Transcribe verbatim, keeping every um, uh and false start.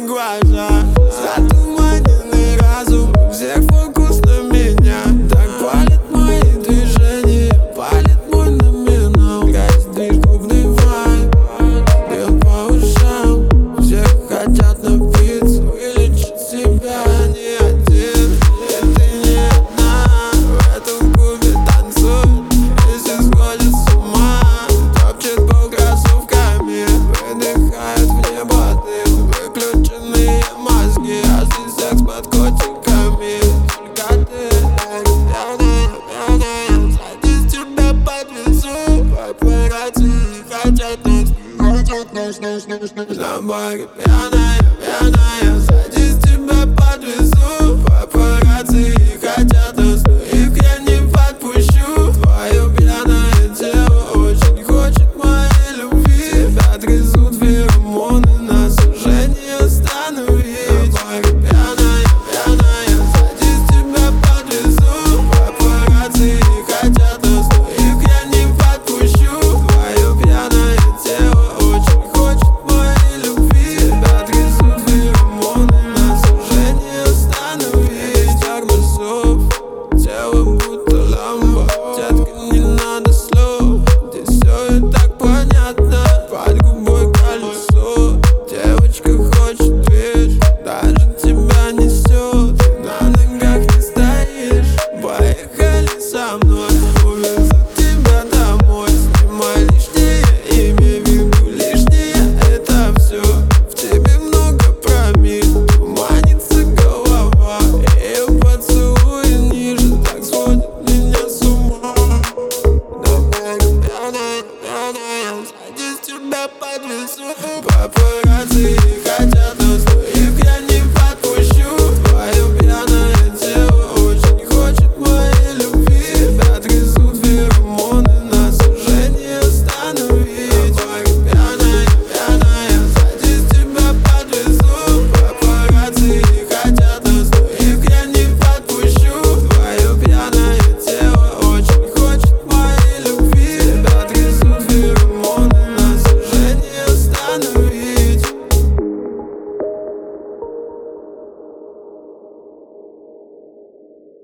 глаза, затуманенный разум, у всех фокус на меня. Так палят мои движения, палит мой номинал. Каждый клубный вайб бьет по ушам. Все хотят напиться, вылечить себя. Не один, и ты не одна. В этом клубе танцуют, если сходят с ума. Топчет пол кроссовками, выдыхает в небо дым. Выключенные мозги, азы секс под котиками. Только ты пьяная, пьяная, садись, тебя подвезу. Папарацци хотят нас, хотят нас, нас, нас, нас. На баре пьяная, пьяная, садись, тебя подвезу. Папарацци хотят нас, но их я не подпущу. Твое пьяное тело очень хочет моей любви. Тебя трясут феромоны, нас уже не остановить. На баре пьяная, пьяная, садись, тебя подвезу. Папарацци хотят нас, но их я не подпущу. Твое пьяное тело очень хочет моей любви. Тебя трясут феромоны, нас уже не остановить. Тормозов, тело будто ламбо. Детка, не надо слов, здесь все и так понятно. Под губой колесо, девочка хочет движ, даже тебя несет. На ногах не стоишь, поехали со мной. Увезу тебя домой, снимай лишнее, имей в виду лишнее. Это все, в тебе много промил, туманится голова. Ее поцелуи ниже, так сводит меня с ума. Давай, пьяная, пьяная, садись, тебя подвезу. Папарацци хотят нас.